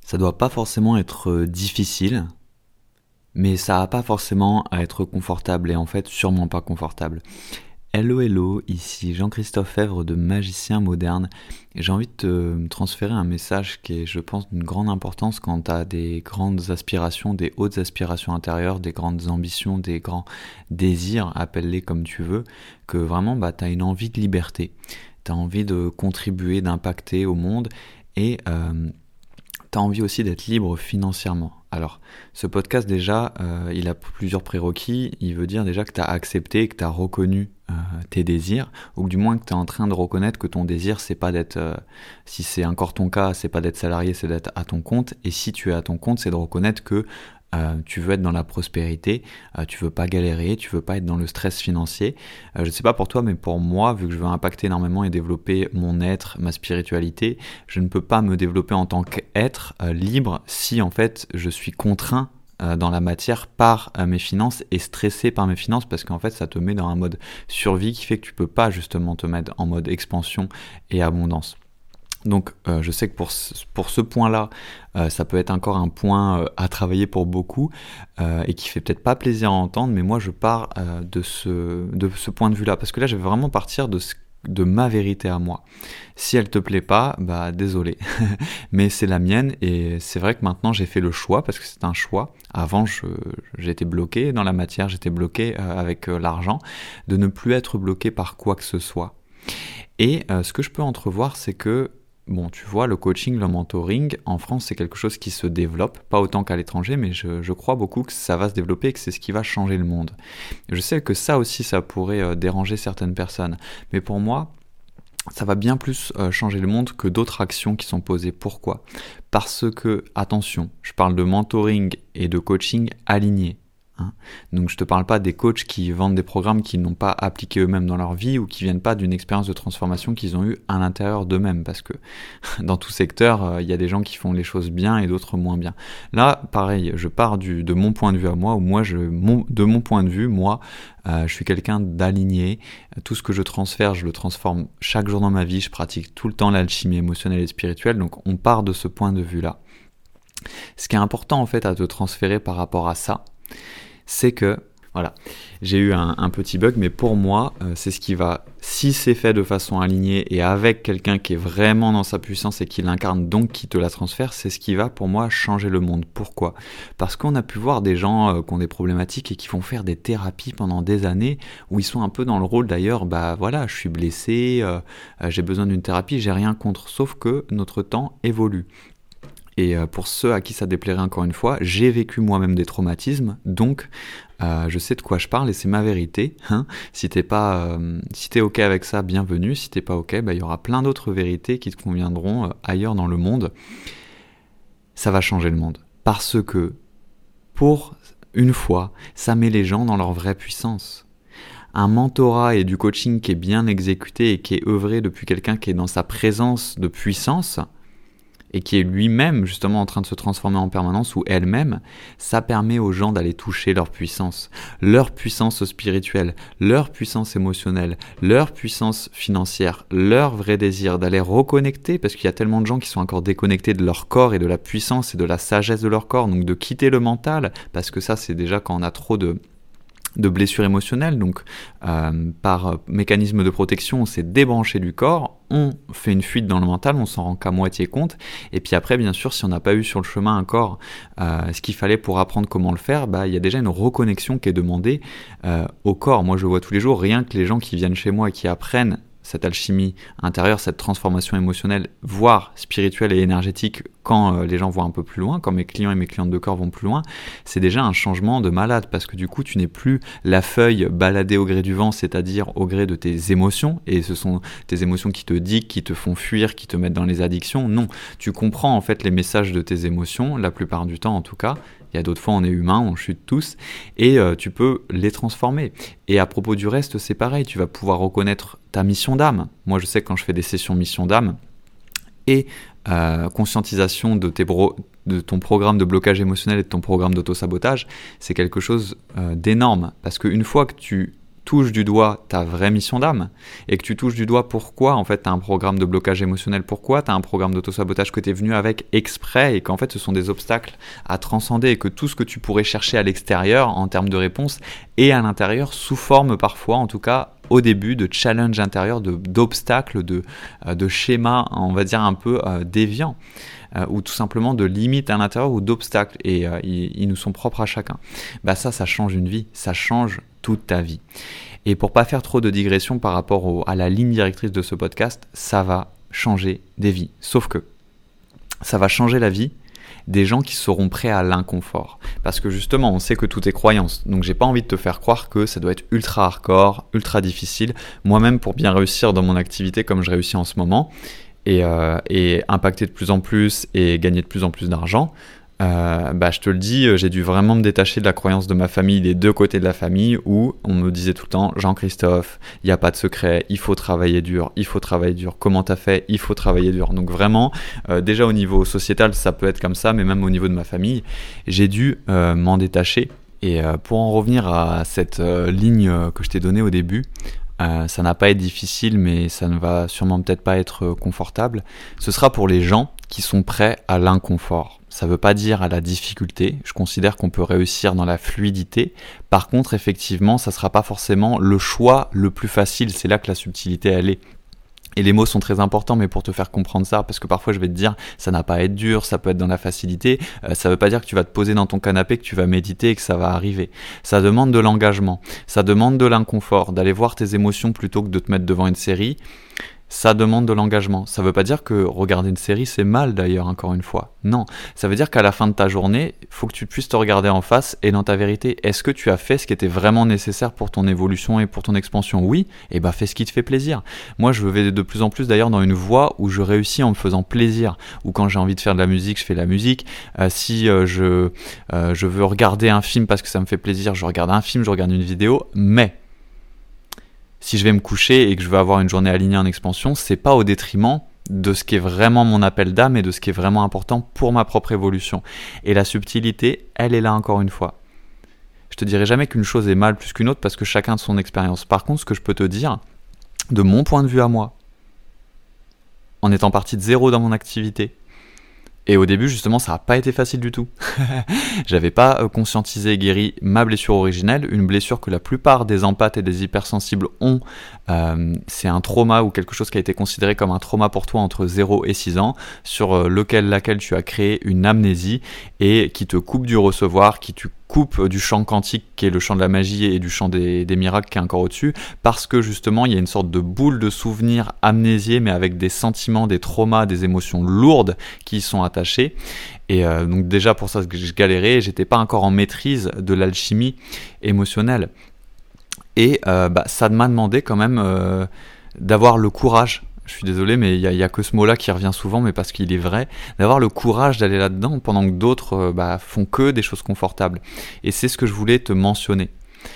Ça doit pas forcément être difficile, mais ça a pas forcément à être confortable et en fait sûrement pas confortable. Hello hello, ici Jean-Christophe Fèvre de Magicien Moderne et j'ai envie de te transférer un message qui est je pense d'une grande importance quand tu as des grandes aspirations, des hautes aspirations intérieures, des grandes ambitions, des grands désirs, appelle-les comme tu veux, que vraiment tu as une envie de liberté, tu as envie de contribuer, d'impacter au monde et tu as envie aussi d'être libre financièrement. Alors, ce podcast déjà, il a plusieurs prérequis. Il veut dire déjà que tu as accepté, que tu as reconnu tes désirs, ou que du moins que tu es en train de reconnaître que ton désir, c'est pas d'être, si c'est encore ton cas, c'est pas d'être salarié, c'est d'être à ton compte. Et si tu es à ton compte, c'est de reconnaître que tu veux être dans la prospérité, tu veux pas galérer, tu veux pas être dans le stress financier. Je sais pas pour toi, mais pour moi, vu que je veux impacter énormément et développer mon être, ma spiritualité, je ne peux pas me développer en tant qu'être libre si en fait je suis contraint dans la matière par mes finances et stressé par mes finances parce qu'en fait ça te met dans un mode survie qui fait que tu peux pas justement te mettre en mode expansion et abondance. Donc je sais que pour ce point-là, ça peut être encore un point à travailler pour beaucoup et qui fait peut-être pas plaisir à entendre, mais moi je pars de ce point de vue-là, parce que là je vais vraiment partir de ma vérité à moi. Si elle te plaît pas, bah désolé, mais c'est la mienne et c'est vrai que maintenant j'ai fait le choix, parce que c'est un choix. Avant j'étais bloqué dans la matière, j'étais bloqué avec l'argent, de ne plus être bloqué par quoi que ce soit. Et ce que je peux entrevoir, c'est que bon, tu vois, le coaching, le mentoring, en France, c'est quelque chose qui se développe, pas autant qu'à l'étranger, mais je crois beaucoup que ça va se développer et que c'est ce qui va changer le monde. Je sais que ça aussi, ça pourrait déranger certaines personnes, mais pour moi, ça va bien plus changer le monde que d'autres actions qui sont posées. Pourquoi ? Parce que, attention, je parle de mentoring et de coaching alignés. Donc je te parle pas des coachs qui vendent des programmes qu'ils n'ont pas appliqués eux-mêmes dans leur vie ou qui viennent pas d'une expérience de transformation qu'ils ont eue à l'intérieur d'eux-mêmes, parce que dans tout secteur, il y a des gens qui font les choses bien et d'autres moins bien. Là, pareil, je pars de mon point de vue à moi, où moi, de mon point de vue, moi, je suis quelqu'un d'aligné. Tout ce que je transfère, je le transforme chaque jour dans ma vie. Je pratique tout le temps l'alchimie émotionnelle et spirituelle, donc on part de ce point de vue-là. Ce qui est important en fait à te transférer par rapport à ça, c'est que, voilà, j'ai eu un petit bug, mais pour moi, c'est ce qui va, si c'est fait de façon alignée et avec quelqu'un qui est vraiment dans sa puissance et qui l'incarne, donc qui te la transfère, c'est ce qui va pour moi changer le monde. Pourquoi ? Parce qu'on a pu voir des gens qui ont des problématiques et qui vont faire des thérapies pendant des années, où ils sont un peu dans le rôle d'ailleurs, bah voilà, je suis blessé, j'ai besoin d'une thérapie, j'ai rien contre, sauf que notre temps évolue. Et pour ceux à qui ça déplairait encore une fois, j'ai vécu moi-même des traumatismes, donc je sais de quoi je parle et c'est ma vérité. Si t'es ok avec ça, bienvenue. Si t'es pas ok, bah, y aura plein d'autres vérités qui te conviendront ailleurs dans le monde. Ça va changer le monde. Parce que, pour une fois, ça met les gens dans leur vraie puissance. Un mentorat et du coaching qui est bien exécuté et qui est œuvré depuis quelqu'un qui est dans sa présence de puissance, et qui est lui-même justement en train de se transformer en permanence, ou elle-même, ça permet aux gens d'aller toucher leur puissance spirituelle, leur puissance émotionnelle, leur puissance financière, leur vrai désir, d'aller reconnecter, parce qu'il y a tellement de gens qui sont encore déconnectés de leur corps et de la puissance et de la sagesse de leur corps, donc de quitter le mental, parce que ça c'est déjà quand on a trop de blessures émotionnelles, donc par mécanisme de protection, on s'est débranché du corps, on fait une fuite dans le mental, on s'en rend qu'à moitié compte, et puis après, bien sûr, si on n'a pas eu sur le chemin encore ce qu'il fallait pour apprendre comment le faire, bah, il y a déjà une reconnexion qui est demandée au corps. Moi, je vois tous les jours, rien que les gens qui viennent chez moi et qui apprennent cette alchimie intérieure, cette transformation émotionnelle, voire spirituelle et énergétique, quand les gens vont un peu plus loin, quand mes clients et mes clientes de corps vont plus loin, c'est déjà un changement de malade, parce que du coup, tu n'es plus la feuille baladée au gré du vent, c'est-à-dire au gré de tes émotions, et ce sont tes émotions qui te dictent, qui te font fuir, qui te mettent dans les addictions. Non, tu comprends en fait les messages de tes émotions, la plupart du temps en tout cas. Il y a d'autres fois, on est humain, on chute tous, et tu peux les transformer. Et à propos du reste, c'est pareil, tu vas pouvoir reconnaître ta mission d'âme. Moi, je sais que quand je fais des sessions mission d'âme, et conscientisation de ton programme de blocage émotionnel et de ton programme d'autosabotage, c'est quelque chose d'énorme. Parce qu'une fois que tu touches du doigt ta vraie mission d'âme et que tu touches du doigt pourquoi en fait tu as un programme de blocage émotionnel, pourquoi tu as un programme d'autosabotage que tu es venu avec exprès et qu'en fait ce sont des obstacles à transcender et que tout ce que tu pourrais chercher à l'extérieur en termes de réponse est à l'intérieur sous forme parfois, en tout cas au début, de challenge intérieur, d'obstacles, de schémas, on va dire un peu déviants, ou tout simplement de limites à l'intérieur ou d'obstacles, et ils nous sont propres à chacun. Ça change une vie, ça change toute ta vie. Et pour pas faire trop de digressions par rapport à la ligne directrice de ce podcast, ça va changer des vies. Sauf que ça va changer la vie des gens qui seront prêts à l'inconfort. Parce que justement, on sait que tout est croyance. Donc j'ai pas envie de te faire croire que ça doit être ultra hardcore, ultra difficile. Moi-même, pour bien réussir dans mon activité comme je réussis en ce moment, et impacter de plus en plus et gagner de plus en plus d'argent, je te le dis, j'ai dû vraiment me détacher de la croyance de ma famille, des deux côtés de la famille, où on me disait tout le temps, Jean-Christophe, il n'y a pas de secret, il faut travailler dur, comment t'as fait, il faut travailler dur. Donc vraiment, déjà au niveau sociétal, ça peut être comme ça, mais même au niveau de ma famille, j'ai dû m'en détacher. Et pour en revenir à cette ligne que je t'ai donnée au début, ça n'a pas été difficile, mais ça ne va sûrement peut-être pas être confortable. Ce sera pour les gens qui sont prêts à l'inconfort. Ça ne veut pas dire à la difficulté. Je considère qu'on peut réussir dans la fluidité. Par contre, effectivement, ça ne sera pas forcément le choix le plus facile. C'est là que la subtilité, elle est. Et les mots sont très importants, mais pour te faire comprendre ça, parce que parfois je vais te dire, ça n'a pas à être dur, ça peut être dans la facilité, ça veut pas dire que tu vas te poser dans ton canapé, que tu vas méditer et que ça va arriver. Ça demande de l'engagement, ça demande de l'inconfort, d'aller voir tes émotions plutôt que de te mettre devant une série. Ça demande de l'engagement. Ça veut pas dire que regarder une série c'est mal d'ailleurs, encore une fois. Non, ça veut dire qu'à la fin de ta journée, il faut que tu puisses te regarder en face et dans ta vérité, est-ce que tu as fait ce qui était vraiment nécessaire pour ton évolution et pour ton expansion ? Oui, et fais ce qui te fait plaisir. Moi je vais de plus en plus d'ailleurs dans une voie où je réussis en me faisant plaisir, ou quand j'ai envie de faire de la musique, je fais de la musique. Si je veux regarder un film parce que ça me fait plaisir, je regarde un film, je regarde une vidéo, mais si je vais me coucher et que je veux avoir une journée alignée en expansion, c'est pas au détriment de ce qui est vraiment mon appel d'âme et de ce qui est vraiment important pour ma propre évolution. Et la subtilité, elle est là encore une fois. Je te dirai jamais qu'une chose est mal plus qu'une autre parce que chacun a son expérience. Par contre, ce que je peux te dire, de mon point de vue à moi, en étant parti de zéro dans mon activité, et au début, justement, ça n'a pas été facile du tout. J'avais pas conscientisé et guéri ma blessure originelle, une blessure que la plupart des empathes et des hypersensibles ont. C'est un trauma ou quelque chose qui a été considéré comme un trauma pour toi entre 0 et 6 ans, sur laquelle tu as créé une amnésie et qui te coupe du recevoir, qui te coupe du champ quantique qui est le champ de la magie et du champ des miracles qui est encore au-dessus, parce que justement il y a une sorte de boule de souvenirs amnésiés mais avec des sentiments, des traumas, des émotions lourdes qui y sont attachées. Et donc déjà pour ça je galérais, j'étais pas encore en maîtrise de l'alchimie émotionnelle. Et ça m'a demandé quand même d'avoir le courage. Je suis désolé, mais il y a que ce mot-là qui revient souvent, mais parce qu'il est vrai, d'avoir le courage d'aller là-dedans pendant que d'autres font que des choses confortables. Et c'est ce que je voulais te mentionner.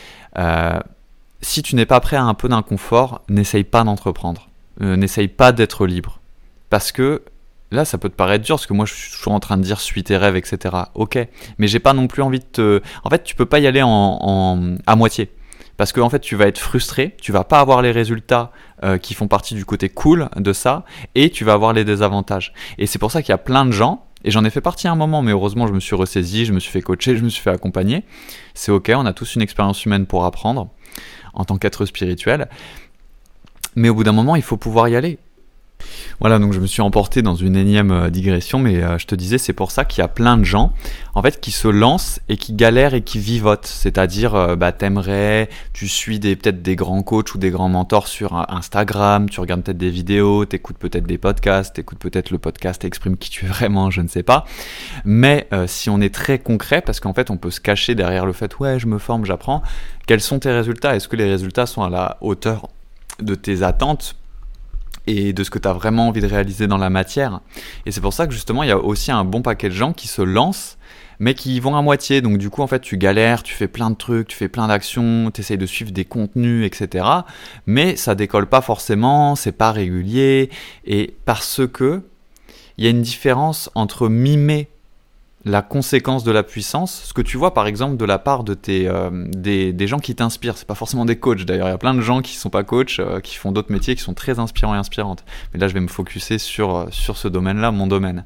Si tu n'es pas prêt à un peu d'inconfort, n'essaye pas d'entreprendre. N'essaye pas d'être libre. Parce que là, ça peut te paraître dur, parce que moi, je suis toujours en train de dire « suis tes rêves », etc. Ok, mais j'ai pas non plus envie de te... En fait, tu peux pas y aller à moitié. Parce que en fait, tu vas être frustré, tu vas pas avoir les résultats qui font partie du côté cool de ça, et tu vas avoir les désavantages. Et c'est pour ça qu'il y a plein de gens, et j'en ai fait partie à un moment, mais heureusement, je me suis ressaisi, je me suis fait coacher, je me suis fait accompagner. C'est ok, on a tous une expérience humaine pour apprendre, en tant qu'être spirituel. Mais au bout d'un moment, il faut pouvoir y aller. Voilà, donc je me suis emporté dans une énième digression, mais je te disais, c'est pour ça qu'il y a plein de gens en fait qui se lancent et qui galèrent et qui vivotent. C'est-à-dire, t'aimerais, tu suis peut-être des grands coachs ou des grands mentors sur Instagram, tu regardes peut-être des vidéos, t'écoutes peut-être des podcasts, t'écoutes peut-être le podcast Exprime qui tu es vraiment, je ne sais pas. Mais si on est très concret, parce qu'en fait on peut se cacher derrière le fait, ouais, je me forme, j'apprends, quels sont tes résultats ? Est-ce que les résultats sont à la hauteur de tes attentes ? Et de ce que tu as vraiment envie de réaliser dans la matière. Et c'est pour ça que justement, il y a aussi un bon paquet de gens qui se lancent, mais qui y vont à moitié. Donc du coup, en fait, tu galères, tu fais plein de trucs, tu fais plein d'actions, tu essayes de suivre des contenus, etc. Mais ça décolle pas forcément, c'est pas régulier. Et parce que il y a une différence entre mimer la conséquence de la puissance, ce que tu vois par exemple de la part de des gens qui t'inspirent. C'est pas forcément des coachs d'ailleurs, il y a plein de gens qui sont pas coachs, qui font d'autres métiers qui sont très inspirants et inspirantes. Mais là je vais me focuser sur ce domaine-là, mon domaine.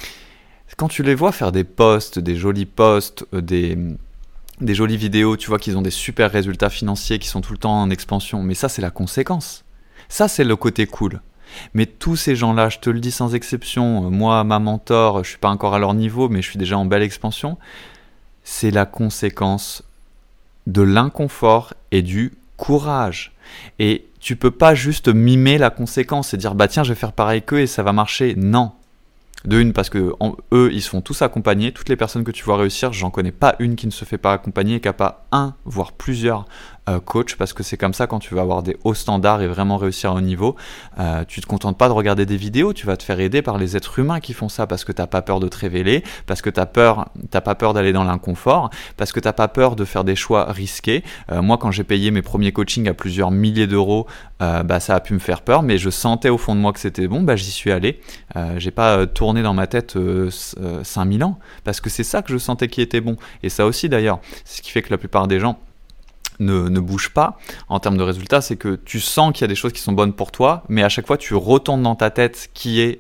Quand tu les vois faire des posts, des jolis posts, des jolies vidéos, tu vois qu'ils ont des super résultats financiers, qui sont tout le temps en expansion, mais ça c'est la conséquence. Ça c'est le côté cool. Mais tous ces gens-là, je te le dis sans exception, moi, ma mentor, je suis pas encore à leur niveau, mais je suis déjà en belle expansion, c'est la conséquence de l'inconfort et du courage. Et tu peux pas juste mimer la conséquence et dire bah tiens je vais faire pareil qu'eux et ça va marcher. Non. De une, parce que eux, ils se font tous accompagner. Toutes les personnes que tu vois réussir, j'en connais pas une qui ne se fait pas accompagner et qui n'a pas un, voire plusieurs coachs, parce que c'est comme ça quand tu vas avoir des hauts standards et vraiment réussir à haut niveau. Tu te contentes pas de regarder des vidéos, tu vas te faire aider par les êtres humains qui font ça, parce que t'as pas peur de te révéler, parce que t'as pas peur d'aller dans l'inconfort, parce que t'as pas peur de faire des choix risqués. Moi, quand j'ai payé mes premiers coachings à plusieurs milliers d'euros, ça a pu me faire peur, mais je sentais au fond de moi que c'était bon, j'y suis allé. J'ai pas tourné dans ma tête 5000 ans, parce que c'est ça que je sentais qui était bon. Et ça aussi d'ailleurs, c'est ce qui fait que la plupart des gens ne bougent pas en termes de résultats, c'est que tu sens qu'il y a des choses qui sont bonnes pour toi, mais à chaque fois tu retournes dans ta tête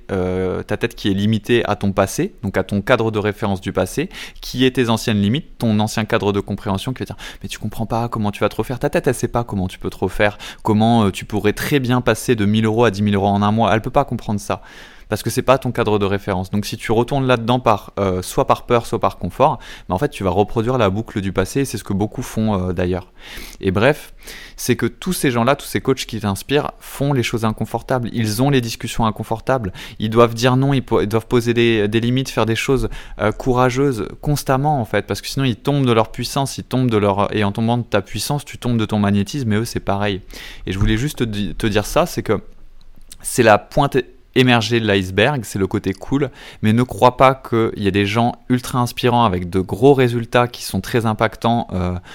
ta tête qui est limitée à ton passé, donc à ton cadre de référence du passé, qui est tes anciennes limites, ton ancien cadre de compréhension qui va dire mais tu comprends pas comment tu vas te refaire, ta tête elle sait pas comment tu peux te refaire, comment tu pourrais très bien passer de 1000 euros à 10 000 euros en un mois, elle peut pas comprendre ça. Parce que c'est pas ton cadre de référence. Donc si tu retournes là-dedans soit par peur, soit par confort, en fait tu vas reproduire la boucle du passé, et c'est ce que beaucoup font d'ailleurs. Et bref, c'est que tous ces gens-là, tous ces coachs qui t'inspirent font les choses inconfortables, ils ont les discussions inconfortables, ils doivent dire non, ils doivent poser des limites, faire des choses courageuses constamment en fait, parce que sinon ils tombent de leur puissance, et en tombant de ta puissance, tu tombes de ton magnétisme, et eux c'est pareil. Et je voulais juste te dire ça, c'est que c'est la pointe émerger de l'iceberg, c'est le côté cool, mais ne crois pas qu'il y a des gens ultra inspirants avec de gros résultats qui sont très impactants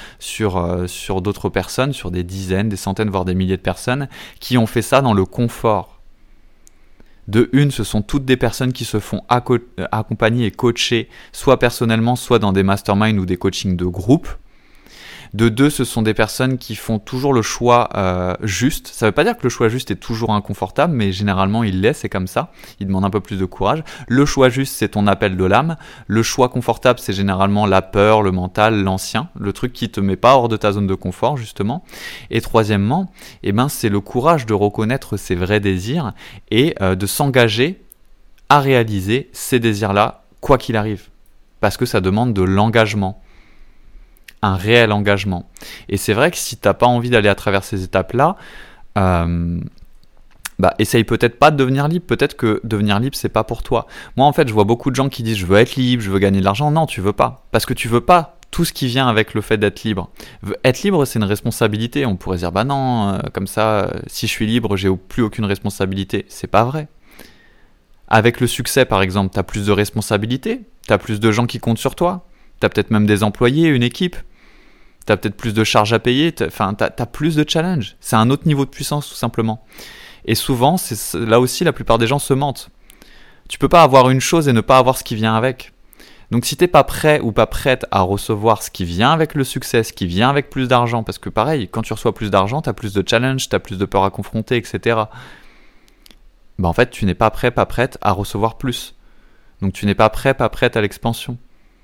sur d'autres personnes, sur des dizaines, des centaines, voire des milliers de personnes, qui ont fait ça dans le confort. De une, ce sont toutes des personnes qui se font accompagner et coacher, soit personnellement, soit dans des masterminds ou des coachings de groupe. De deux, ce sont des personnes qui font toujours le choix juste. Ça ne veut pas dire que le choix juste est toujours inconfortable, mais généralement il l'est, c'est comme ça. Il demande un peu plus de courage. Le choix juste, c'est ton appel de l'âme. Le choix confortable, c'est généralement la peur, le mental, l'ancien, le truc qui te met pas hors de ta zone de confort, justement. Et troisièmement, c'est le courage de reconnaître ses vrais désirs et de s'engager à réaliser ces désirs-là, quoi qu'il arrive. Parce que ça demande de l'engagement. Un réel engagement. Et c'est vrai que si t'as pas envie d'aller à travers ces étapes-là, essaye peut-être pas de devenir libre. Peut-être que devenir libre, c'est pas pour toi. Moi, en fait, je vois beaucoup de gens qui disent « je veux être libre, je veux gagner de l'argent ». Non, tu veux pas. Parce que tu veux pas tout ce qui vient avec le fait d'être libre. Être libre, c'est une responsabilité. On pourrait dire « bah non, comme ça, si je suis libre, j'ai plus aucune responsabilité ». C'est pas vrai. Avec le succès, par exemple, t'as plus de responsabilités, t'as plus de gens qui comptent sur toi, t'as peut-être même des employés, une équipe. T'as peut-être plus de charges à payer, t'as plus de challenge. C'est un autre niveau de puissance, tout simplement. Et souvent, là aussi, la plupart des gens se mentent. Tu peux pas avoir une chose et ne pas avoir ce qui vient avec. Donc si t'es pas prêt ou pas prête à recevoir ce qui vient avec le succès, ce qui vient avec plus d'argent, parce que pareil, quand tu reçois plus d'argent, t'as plus de challenge, t'as plus de peur à confronter, etc. En fait, tu n'es pas prêt, pas prête à recevoir plus. Donc tu n'es pas prêt, pas prête à l'expansion.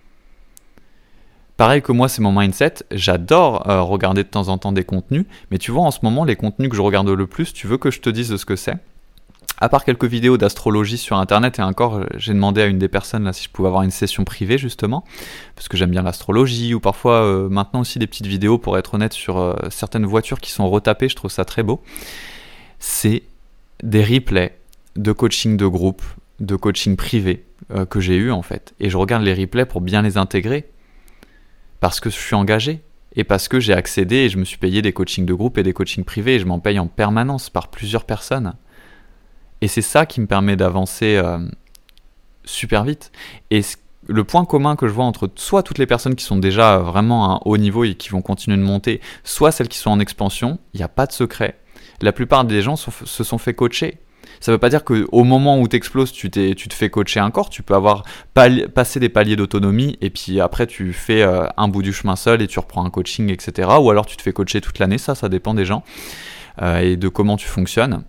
Pareil que moi, c'est mon mindset, j'adore regarder de temps en temps des contenus, mais tu vois, en ce moment, les contenus que je regarde le plus, tu veux que je te dise de ce que c'est ? À part quelques vidéos d'astrologie sur internet, et encore, j'ai demandé à une des personnes là si je pouvais avoir une session privée, justement, parce que j'aime bien l'astrologie, ou parfois, maintenant aussi des petites vidéos, pour être honnête, sur certaines voitures qui sont retapées, je trouve ça très beau. C'est des replays de coaching de groupe, de coaching privé, que j'ai eu en fait. Et je regarde les replays pour bien les intégrer. Parce que je suis engagé et parce que j'ai accédé et je me suis payé des coachings de groupe et des coachings privés et je m'en paye en permanence par plusieurs personnes. Et c'est ça qui me permet d'avancer super vite. Et le point commun que je vois entre soit toutes les personnes qui sont déjà vraiment à un haut niveau et qui vont continuer de monter, soit celles qui sont en expansion, il n'y a pas de secret. La plupart des gens se sont fait coacher. Ça veut pas dire qu'au moment où tu exploses, tu te fais coacher encore. Tu peux avoir passé des paliers d'autonomie et puis après tu fais un bout du chemin seul et tu reprends un coaching, etc. Ou alors tu te fais coacher toute l'année, ça dépend des gens et de comment tu fonctionnes.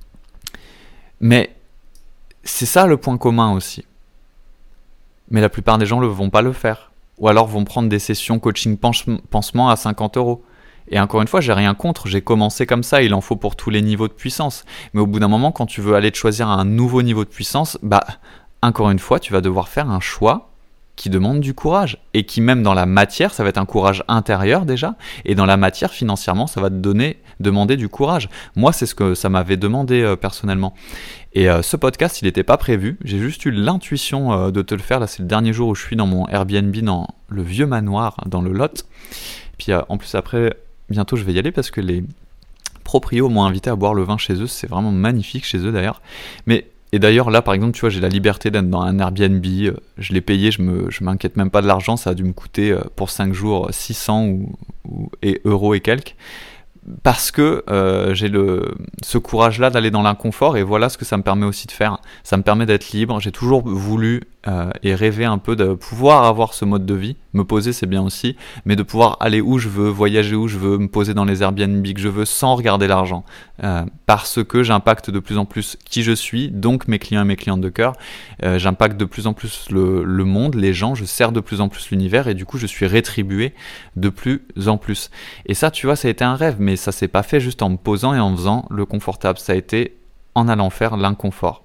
Mais c'est ça le point commun aussi. Mais la plupart des gens ne vont pas le faire. Ou alors vont prendre des sessions coaching pansement à 50 €. Et encore une fois, j'ai rien contre, j'ai commencé comme ça, il en faut pour tous les niveaux de puissance. Mais au bout d'un moment, quand tu veux aller te choisir un nouveau niveau de puissance, encore une fois, tu vas devoir faire un choix qui demande du courage. Et qui même dans la matière, ça va être un courage intérieur déjà, et dans la matière, financièrement, ça va te demander du courage. Moi, c'est ce que ça m'avait demandé personnellement. Et ce podcast, il n'était pas prévu, j'ai juste eu l'intuition de te le faire. Là, c'est le dernier jour où je suis dans mon Airbnb, dans le vieux manoir, dans le Lot. Puis en plus après... Bientôt je vais y aller parce que les proprios m'ont invité à boire le vin chez eux, c'est vraiment magnifique chez eux d'ailleurs. Et d'ailleurs là par exemple tu vois j'ai la liberté d'être dans un Airbnb, je l'ai payé, je m'inquiète même pas de l'argent, ça a dû me coûter pour 5 jours 600 euros et quelques. Parce que j'ai ce courage-là d'aller dans l'inconfort et voilà ce que ça me permet aussi de faire. Ça me permet d'être libre, j'ai toujours voulu et rêvé un peu de pouvoir avoir ce mode de vie. Me poser c'est bien aussi, mais de pouvoir aller où je veux, voyager où je veux, me poser dans les Airbnb que je veux sans regarder l'argent. Parce que j'impacte de plus en plus qui je suis, donc mes clients et mes clientes de cœur. J'impacte de plus en plus le monde, les gens, je sers de plus en plus l'univers et du coup je suis rétribué de plus en plus. Et ça tu vois ça a été un rêve, mais ça s'est pas fait juste en me posant et en faisant le confortable, ça a été en allant faire l'inconfort.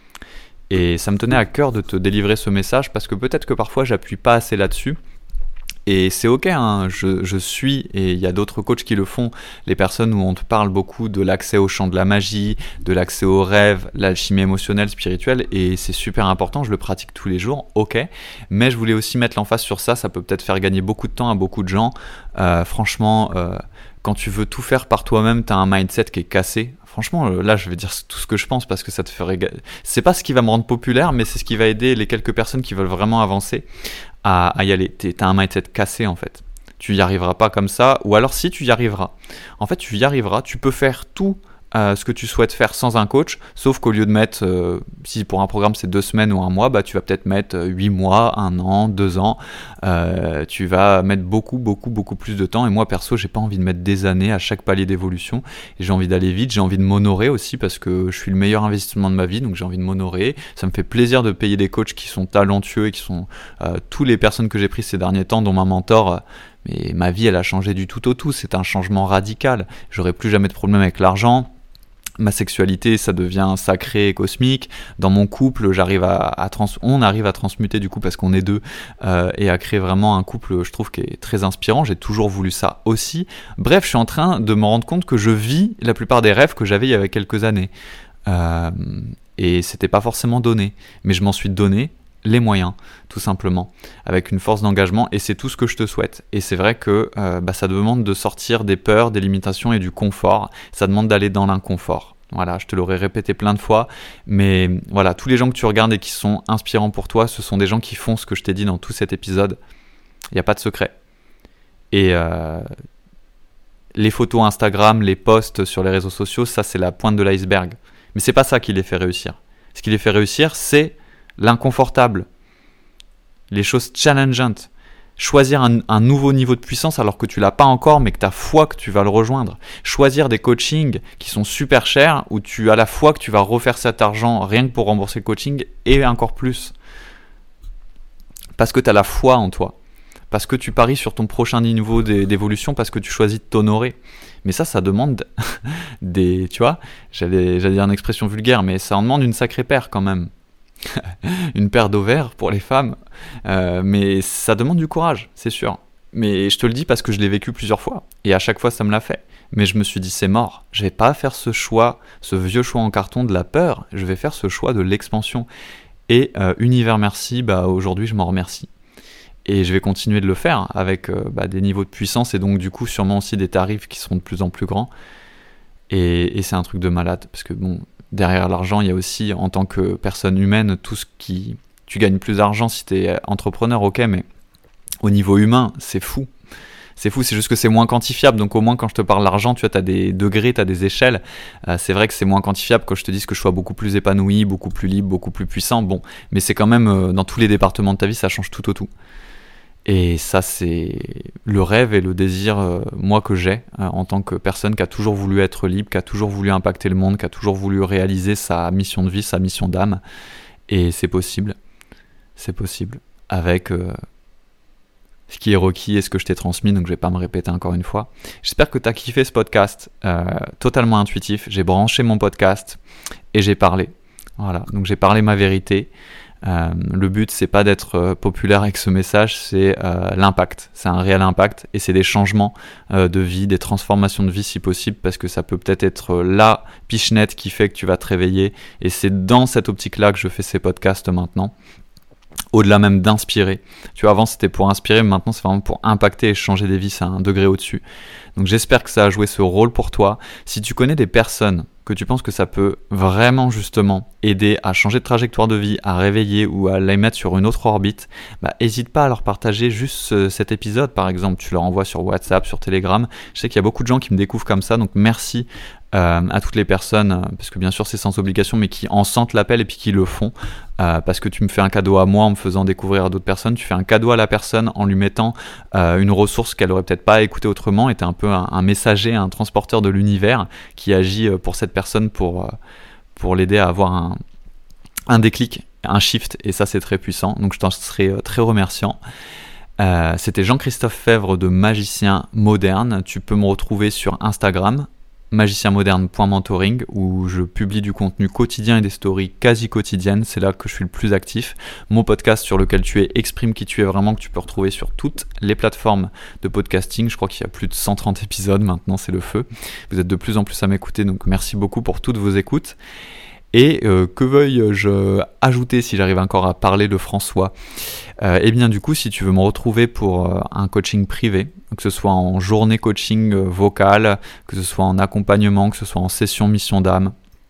Et ça me tenait à cœur de te délivrer ce message parce que peut-être que parfois j'appuie pas assez là-dessus. Et c'est ok, hein, je suis, et il y a d'autres coachs qui le font, les personnes où on te parle beaucoup de l'accès au champ de la magie, de l'accès aux rêves, l'alchimie émotionnelle, spirituelle, et c'est super important, je le pratique tous les jours, ok, mais je voulais aussi mettre l'emphase sur ça peut peut-être faire gagner beaucoup de temps à beaucoup de gens. Franchement, quand tu veux tout faire par toi-même, t'as un mindset qui est cassé. Franchement, là, je vais dire tout ce que je pense parce que ça te ferait... C'est pas ce qui va me rendre populaire, mais c'est ce qui va aider les quelques personnes qui veulent vraiment avancer à y aller. T'as un mindset cassé, en fait. Tu y arriveras pas comme ça, ou alors si, tu y arriveras. En fait, tu y arriveras, tu peux faire tout ce que tu souhaites faire sans un coach, sauf qu'au lieu de mettre, si pour un programme c'est 2 semaines ou 1 mois, tu vas peut-être mettre 8 mois, 1 an, 2 ans, tu vas mettre beaucoup plus de temps, et moi perso j'ai pas envie de mettre des années à chaque palier d'évolution, et j'ai envie d'aller vite, j'ai envie de m'honorer aussi parce que je suis le meilleur investissement de ma vie, donc j'ai envie de m'honorer, ça me fait plaisir de payer des coachs qui sont talentueux et qui sont tous les personnes que j'ai prises ces derniers temps, dont ma mentor, mais ma vie elle a changé du tout au tout, c'est un changement radical, j'aurai plus jamais de problème avec l'argent. Ma sexualité, ça devient sacré et cosmique. Dans mon couple, on arrive à transmuter du coup parce qu'on est deux et à créer vraiment un couple, je trouve, qui est très inspirant. J'ai toujours voulu ça aussi. Bref, je suis en train de me rendre compte que je vis la plupart des rêves que j'avais il y a quelques années. Et c'était pas forcément donné, mais je m'en suis donné les moyens, tout simplement, avec une force d'engagement, et c'est tout ce que je te souhaite. Et c'est vrai que ça demande de sortir des peurs, des limitations et du confort, ça demande d'aller dans l'inconfort. Voilà, je te l'aurais répété plein de fois, mais voilà, tous les gens que tu regardes et qui sont inspirants pour toi, ce sont des gens qui font ce que je t'ai dit dans tout cet épisode. Il n'y a pas de secret. Et les photos Instagram, les posts sur les réseaux sociaux, ça c'est la pointe de l'iceberg. Mais c'est pas ça qui les fait réussir. Ce qui les fait réussir, c'est l'inconfortable, les choses challengeantes, choisir un nouveau niveau de puissance alors que tu l'as pas encore mais que tu as foi que tu vas le rejoindre, choisir des coachings qui sont super chers où tu as la foi que tu vas refaire cet argent rien que pour rembourser le coaching et encore plus parce que tu as la foi en toi, parce que tu paries sur ton prochain niveau d'évolution, parce que tu choisis de t'honorer. Mais ça demande tu vois, j'allais dire une expression vulgaire, mais ça en demande une sacrée paire quand même. Une paire d'ovaires pour les femmes, mais ça demande du courage, c'est sûr. Mais je te le dis parce que je l'ai vécu plusieurs fois, et à chaque fois ça me l'a fait. Mais je me suis dit c'est mort, je vais pas faire ce choix, ce vieux choix en carton de la peur, je vais faire ce choix de l'expansion. Et univers merci, aujourd'hui je m'en remercie. Et je vais continuer de le faire avec des niveaux de puissance et donc du coup sûrement aussi des tarifs qui seront de plus en plus grands. Et c'est un truc de malade parce que bon, derrière l'argent, il y a aussi, en tant que personne humaine, tout ce qui... Tu gagnes plus d'argent si tu es entrepreneur, ok, mais au niveau humain, c'est fou. C'est fou, c'est juste que c'est moins quantifiable. Donc au moins quand je te parle d'argent, tu vois, t'as des degrés, t'as des échelles. C'est vrai que c'est moins quantifiable quand je te dis que je sois beaucoup plus épanoui, beaucoup plus libre, beaucoup plus puissant. Bon, mais c'est quand même dans tous les départements de ta vie, ça change tout au tout. Et ça, c'est le rêve et le désir, moi, que j'ai en tant que personne qui a toujours voulu être libre, qui a toujours voulu impacter le monde, qui a toujours voulu réaliser sa mission de vie, sa mission d'âme. Et c'est possible. C'est possible. Avec ce qui est requis et ce que je t'ai transmis, donc je vais pas me répéter encore une fois. J'espère que tu as kiffé ce podcast, totalement intuitif. J'ai branché mon podcast et j'ai parlé. Voilà, donc j'ai parlé ma vérité. Le but, c'est pas d'être populaire avec ce message, c'est l'impact. C'est un réel impact et c'est des changements de vie, des transformations de vie si possible, parce que ça peut peut-être être la pichenette qui fait que tu vas te réveiller. Et c'est dans cette optique-là que je fais ces podcasts maintenant. Au-delà même d'inspirer. Tu vois, avant c'était pour inspirer, mais maintenant c'est vraiment pour impacter et changer des vies, c'est un degré au-dessus. Donc j'espère que ça a joué ce rôle pour toi. Si tu connais des personnes que tu penses que ça peut vraiment justement aider à changer de trajectoire de vie, à réveiller ou à les mettre sur une autre orbite, n'hésite pas à leur partager juste cet épisode par exemple. Tu leur envoies sur WhatsApp, sur Telegram. Je sais qu'il y a beaucoup de gens qui me découvrent comme ça, donc merci à toutes les personnes, parce que bien sûr c'est sans obligation, mais qui en sentent l'appel et puis qui le font, parce que tu me fais un cadeau à moi en me faisant découvrir à d'autres personnes, tu fais un cadeau à la personne en lui mettant une ressource qu'elle aurait peut-être pas écoutée autrement, et t'es un peu un messager, un transporteur de l'univers qui agit pour cette personne pour l'aider à avoir un déclic, un shift, et ça c'est très puissant, donc je t'en serai très remerciant. C'était Jean-Christophe Fèvre de Magicien Moderne. Tu peux me retrouver sur Instagram, magicienmoderne.mentoring, où je publie du contenu quotidien et des stories quasi quotidiennes. C'est là que je suis le plus actif. Mon podcast sur lequel tu es, Exprime qui tu es vraiment, que tu peux retrouver sur toutes les plateformes de podcasting. Je crois qu'il y a plus de 130 épisodes maintenant, c'est le feu. Vous êtes de plus en plus à m'écouter, donc merci beaucoup pour toutes vos écoutes. Et que veuille-je ajouter si j'arrive encore à parler de François ? Eh bien du coup, si tu veux me retrouver pour un coaching privé, que ce soit en journée coaching vocal, que ce soit en accompagnement, que ce soit en session mission d'âme,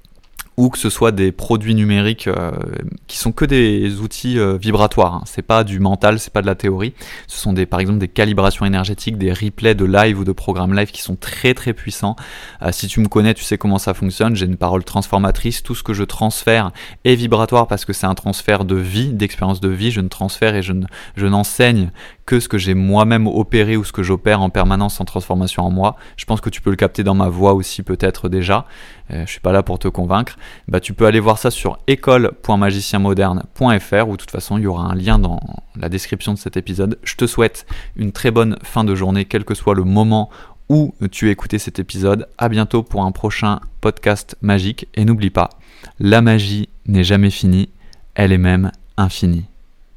ou que ce soit des produits numériques qui sont que des outils vibratoires. C'est pas du mental, c'est pas de la théorie. Ce sont par exemple des calibrations énergétiques, des replays de live ou de programmes live qui sont très très puissants. Si tu me connais, tu sais comment ça fonctionne. J'ai une parole transformatrice. Tout ce que je transfère est vibratoire parce que c'est un transfert de vie, d'expérience de vie. Je ne transfère et je n'enseigne que ce que j'ai moi-même opéré ou ce que j'opère en permanence en transformation en moi. Je pense que tu peux le capter dans ma voix aussi peut-être déjà. Je suis pas là pour te convaincre. Tu peux aller voir ça sur école.magicienmoderne.fr, où de toute façon il y aura un lien dans la description de cet épisode. Je te souhaite une très bonne fin de journée, quel que soit le moment où tu as écouté cet épisode. À bientôt pour un prochain podcast magique. Et n'oublie pas, la magie n'est jamais finie, elle est même infinie.